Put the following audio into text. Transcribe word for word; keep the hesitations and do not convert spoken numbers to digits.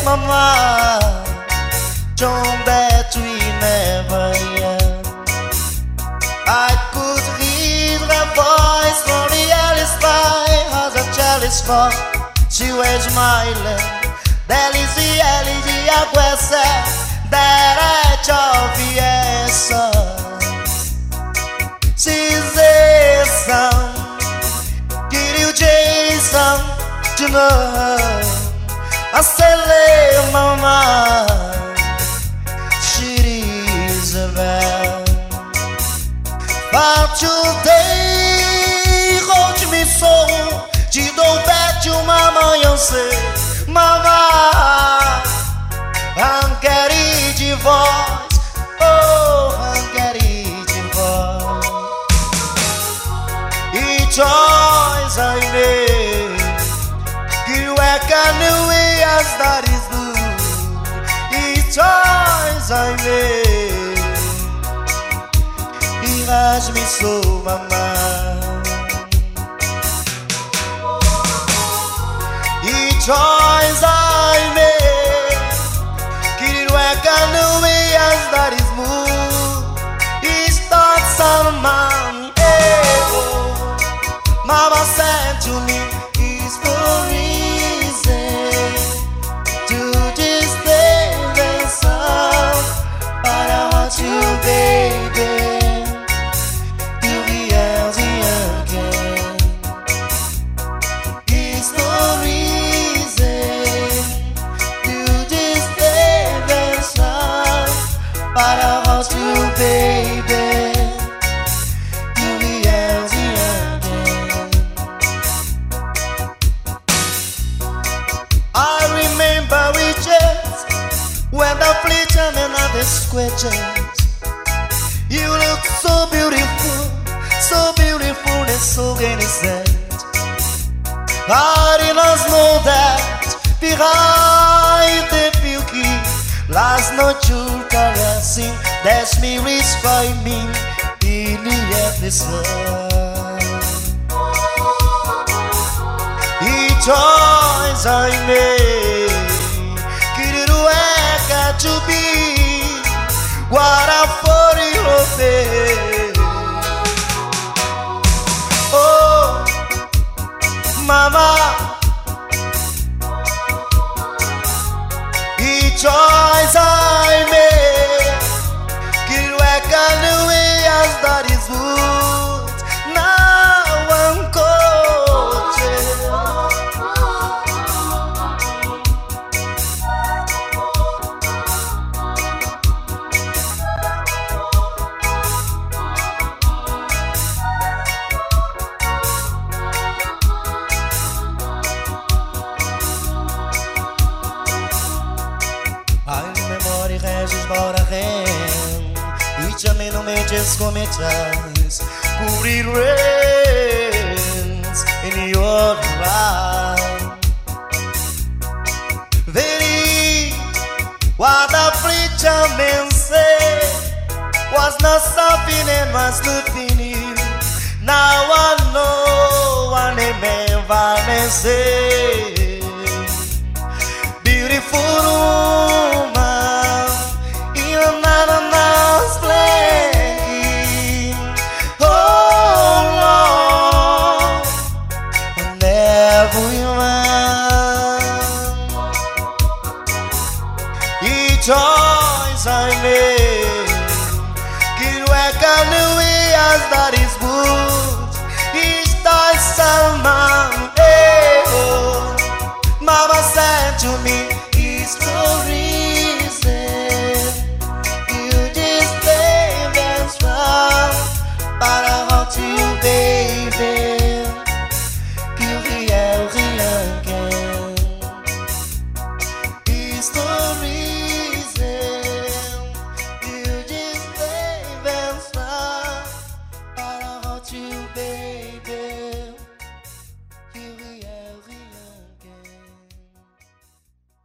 mama, don't that we never end. I could hear the voice from the early sky as a chalice fall. She was smiling. Delizia, Lidia, Guessa, that I chovia. She's a son, give you Jason to know. I say, mama, she is a man. But today, hold me so. She don't bet you, mama, you say, mama, I'm getting divorced. Oh, I'm getting divorced. Each choice I made, you work a new way as that is good. Each choice I made, he has me so, mama. Each choice I made, keep it work a new way as that is moved. Each thoughts on man, eh, oh. Mama said to me, it's for a reason to this day the sun. But I want you, baby, to be healthy again. It's for a reason to this day the sun. But I want you, baby, to be healthy again. I remember we just when the fleet and another squares. You look so beautiful, so beautiful and so innocent. I did not know that behind the beauty lies no true caressing. That spirits by me in the episode. Each choice I made, get it work to be what I for you. Oh, mama, each choice I made, get it work a new way as that is good. Now I'm coaching. Ai, memória regis borarren, e também não me descometas, cobrir rains in your life. Very, what the preacher man said was not something and was looking you. Now I know what a man will say. Beautiful woman, you're not a nice playing. Oh Lord, whenever you want, each choice I made, get work a new way as that is.